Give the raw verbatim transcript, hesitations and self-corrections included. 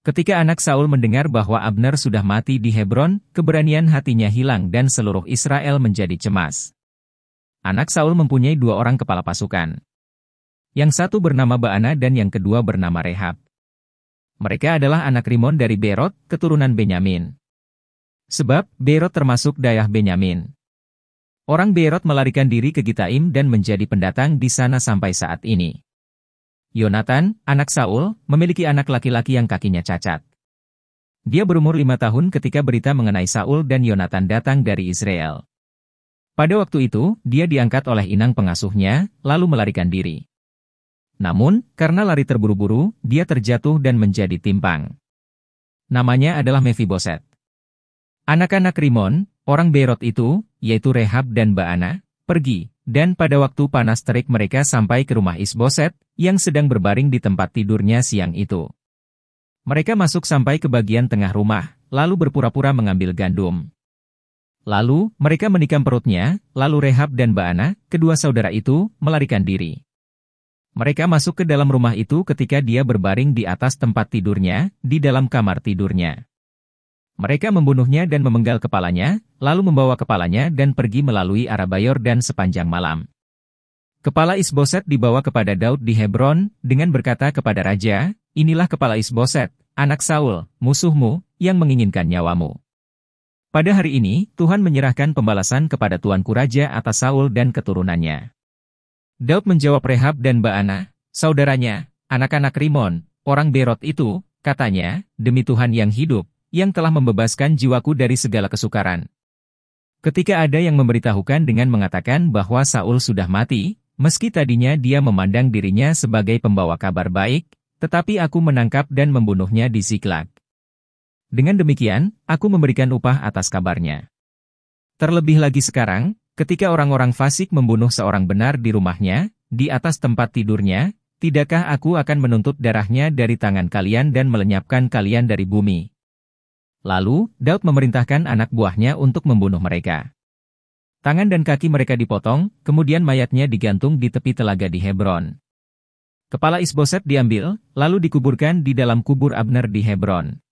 Ketika anak Saul mendengar bahwa Abner sudah mati di Hebron, keberanian hatinya hilang dan seluruh Israel menjadi cemas. Anak Saul mempunyai dua orang kepala pasukan. Yang satu bernama Baana dan yang kedua bernama Rehab. Mereka adalah anak Rimon dari Berot, keturunan Benyamin. Sebab, Berot termasuk daerah Benyamin. Orang Berot melarikan diri ke Gitaim dan menjadi pendatang di sana sampai saat ini. Yonatan, anak Saul, memiliki anak laki-laki yang kakinya cacat. Dia berumur lima tahun ketika berita mengenai Saul dan Yonatan datang dari Israel. Pada waktu itu, dia diangkat oleh inang pengasuhnya, lalu melarikan diri. Namun, karena lari terburu-buru, dia terjatuh dan menjadi timpang. Namanya adalah Mefiboset. Anak-anak Rimon, orang Berot itu, yaitu Rehab dan Baana, pergi, dan pada waktu panas terik mereka sampai ke rumah Isboset, yang sedang berbaring di tempat tidurnya siang itu. Mereka masuk sampai ke bagian tengah rumah, lalu berpura-pura mengambil gandum. Lalu, mereka menikam perutnya, lalu Rehab dan Baana, kedua saudara itu, melarikan diri. Mereka masuk ke dalam rumah itu ketika dia berbaring di atas tempat tidurnya, di dalam kamar tidurnya. Mereka membunuhnya dan memenggal kepalanya, lalu membawa kepalanya dan pergi melalui Araba Yordan sepanjang malam. Kepala Isboset dibawa kepada Daud di Hebron, dengan berkata kepada raja, "Inilah kepala Isboset, anak Saul, musuhmu, yang menginginkan nyawamu." Pada hari ini, Tuhan menyerahkan pembalasan kepada tuanku raja atas Saul dan keturunannya. Daud menjawab Rehab dan Baana, saudaranya, anak-anak Rimon, orang Berot itu, katanya, "Demi Tuhan yang hidup, yang telah membebaskan jiwaku dari segala kesukaran." Ketika ada yang memberitahukan dengan mengatakan bahwa Saul sudah mati, meski tadinya dia memandang dirinya sebagai pembawa kabar baik, tetapi aku menangkap dan membunuhnya di Ziklag. Dengan demikian, aku memberikan upah atas kabarnya. Terlebih lagi sekarang, ketika orang-orang fasik membunuh seorang benar di rumahnya, di atas tempat tidurnya, tidakkah aku akan menuntut darahnya dari tangan kalian dan melenyapkan kalian dari bumi? Lalu, Daud memerintahkan anak buahnya untuk membunuh mereka. Tangan dan kaki mereka dipotong, kemudian mayatnya digantung di tepi telaga di Hebron. Kepala Isboset diambil, lalu dikuburkan di dalam kubur Abner di Hebron.